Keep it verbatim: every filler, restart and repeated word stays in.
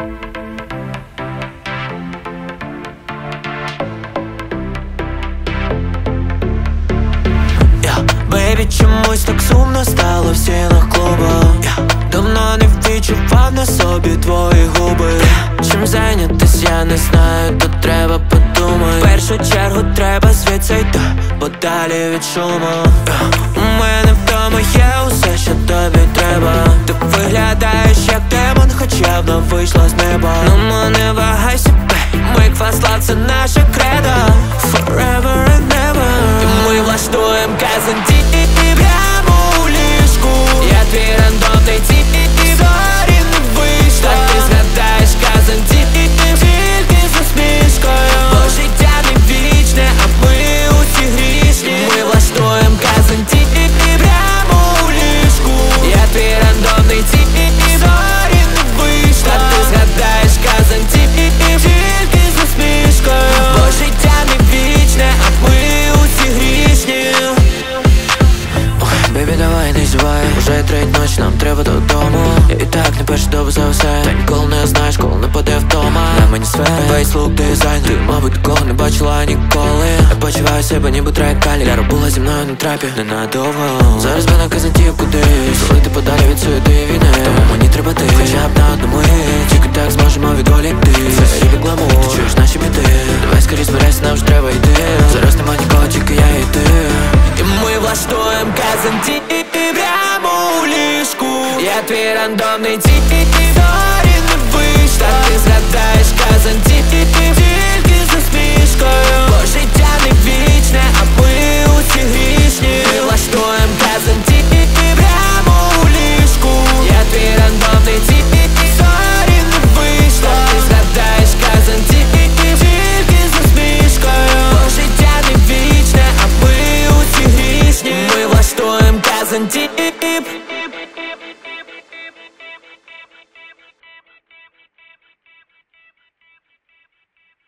Бейбі, чомусь так сумно стало в стінах клубу. yeah. Давно не відчував на собі твої губи. yeah. Чим зайнятись, я не знаю, тут треба подумати. В першу чергу треба звідси йти подалі від шуму. yeah. У мене вдома є усе, що тобі треба. Ти виглядаєш як демон, хоча б не вийшла з неба. Ну мо не вагайся, бей, ми кваслав, це наша кредо. Forever and never. І ми влаштуєм казанті прямо у ліжку. Я твій рандомний тіп, зорі не вийшло. Так ти згадаєш казанті тільки з усмішкою. Бо життя не вічне, а ми усі грішні. Ми влаштуєм казанті прямо у ліжку. Я твій рандомний тіп, зорі не вийшло. Так ти згадаєш казанті тільки з усмішкою. Бо життя не вічне, а ми усі грішні. Бейбі, давай не зівай, уже третя ніч, нам треба додому. І так не перша доба за все. Та ніколи не знаєш, коли нападе вдома. На мені сфер, весь лук дизайн. Ти, мабуть, такого не бачила ніколи. Я почуваю себе, ніби трек калі. Ляра була зі мною на трапі, ненадовго. Зараз би на казанті кудись, залити подалі від суєти війни. Тому мені треба ти, хоча б на одному гід. Тільки так зможемо відволіктись. Це ріві гламур, ти чуєш наші біди. Давай скоріше збирайся, нам вже треба йти. Зараз нема нікого, тільки я і ти. І ми влаштуєм казанті прямо у ліжку. Я твій рандомний тіп, зорі не вийшло. Ти згадаєш казанті тільки з усмішкою. Бо життя не вічне, а ми усі грішні. Ми влаштуєм казанті прямо у ліжку. Я твій рандомний тіп, зорі не вийшло. Ти згадаєш казанті тільки з усмішкою. Бо життя не вічне, а ми усі грішні. Ми влаштуєм казанті